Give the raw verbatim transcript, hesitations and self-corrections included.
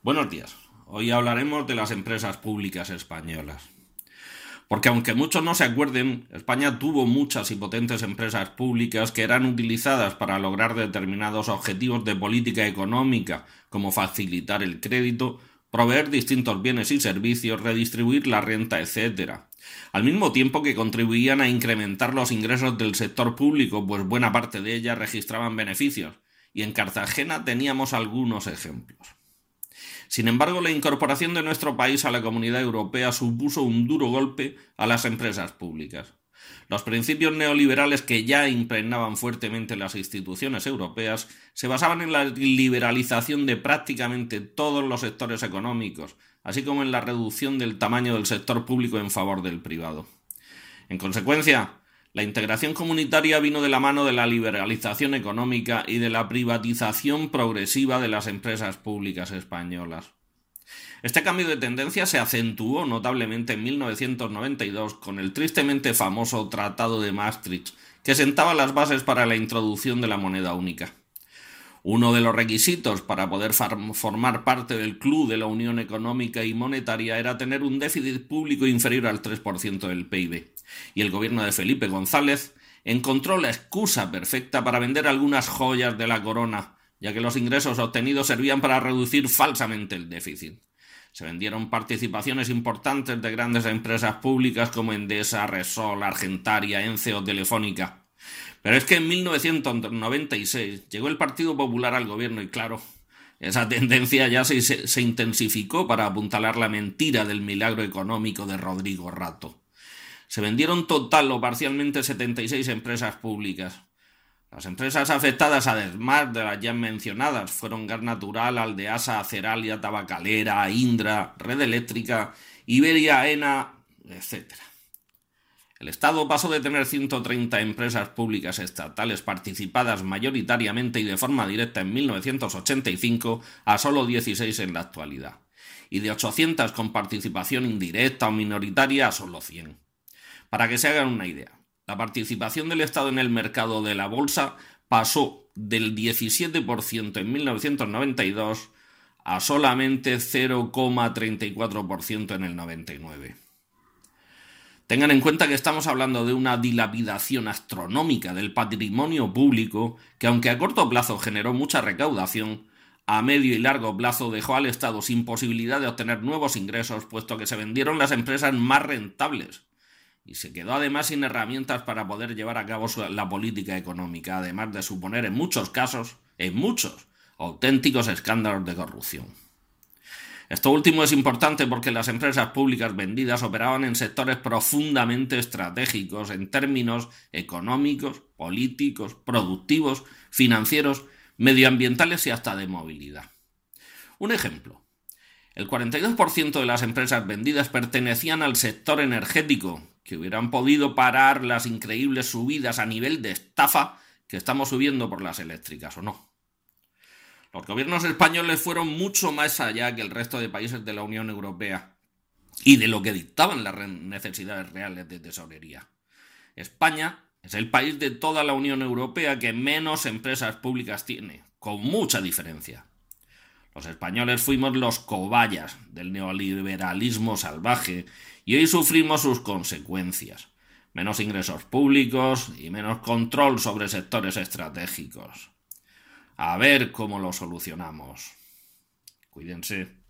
Buenos días. Hoy hablaremos de las empresas públicas españolas. Porque aunque muchos no se acuerden, España tuvo muchas y potentes empresas públicas que eran utilizadas para lograr determinados objetivos de política económica, como facilitar el crédito, proveer distintos bienes y servicios, redistribuir la renta, etcétera. Al mismo tiempo que contribuían a incrementar los ingresos del sector público, pues buena parte de ellas registraban beneficios, y en Cartagena teníamos algunos ejemplos. Sin embargo, la incorporación de nuestro país a la Comunidad Europea supuso un duro golpe a las empresas públicas. Los principios neoliberales que ya impregnaban fuertemente las instituciones europeas se basaban en la liberalización de prácticamente todos los sectores económicos, así como en la reducción del tamaño del sector público en favor del privado. En consecuencia, la integración comunitaria vino de la mano de la liberalización económica y de la privatización progresiva de las empresas públicas españolas. Este cambio de tendencia se acentuó notablemente en mil novecientos noventa y dos con el tristemente famoso Tratado de Maastricht, que sentaba las bases para la introducción de la moneda única. Uno de los requisitos para poder formar parte del club de la Unión Económica y Monetaria era tener un déficit público inferior al tres por ciento del P I B, y el gobierno de Felipe González encontró la excusa perfecta para vender algunas joyas de la corona, ya que los ingresos obtenidos servían para reducir falsamente el déficit. Se vendieron participaciones importantes de grandes empresas públicas como Endesa, Repsol, Argentaria, Ence o Telefónica. Pero es que en mil novecientos noventa y seis llegó el Partido Popular al gobierno y claro, esa tendencia ya se, se, se intensificó para apuntalar la mentira del milagro económico de Rodrigo Rato. Se vendieron total o parcialmente setenta y seis empresas públicas. Las empresas afectadas, además de las ya mencionadas, fueron Gas Natural, Aldeasa, Aceralia, Tabacalera, Indra, Red Eléctrica, Iberia, AENA, etcétera. El Estado pasó de tener ciento treinta empresas públicas estatales participadas mayoritariamente y de forma directa en mil novecientos ochenta y cinco a solo dieciséis en la actualidad, y de ochocientas con participación indirecta o minoritaria a solo cien. Para que se hagan una idea, la participación del Estado en el mercado de la bolsa pasó del diecisiete por ciento en mil novecientos noventa y dos a solamente cero coma treinta y cuatro por ciento en el noventa y nueve. Tengan en cuenta que estamos hablando de una dilapidación astronómica del patrimonio público que, aunque a corto plazo generó mucha recaudación, a medio y largo plazo dejó al Estado sin posibilidad de obtener nuevos ingresos, puesto que se vendieron las empresas más rentables y se quedó además sin herramientas para poder llevar a cabo la política económica, además de suponer en muchos casos, en muchos, auténticos escándalos de corrupción. Esto último es importante porque las empresas públicas vendidas operaban en sectores profundamente estratégicos en términos económicos, políticos, productivos, financieros, medioambientales y hasta de movilidad. Un ejemplo. El cuarenta y dos por ciento de las empresas vendidas pertenecían al sector energético, que hubieran podido parar las increíbles subidas a nivel de estafa que estamos subiendo por las eléctricas, ¿o no? Los gobiernos españoles fueron mucho más allá que el resto de países de la Unión Europea y de lo que dictaban las necesidades reales de tesorería. España es el país de toda la Unión Europea que menos empresas públicas tiene, con mucha diferencia. Los españoles fuimos los cobayas del neoliberalismo salvaje y hoy sufrimos sus consecuencias. Menos ingresos públicos y menos control sobre sectores estratégicos. A ver cómo lo solucionamos. Cuídense.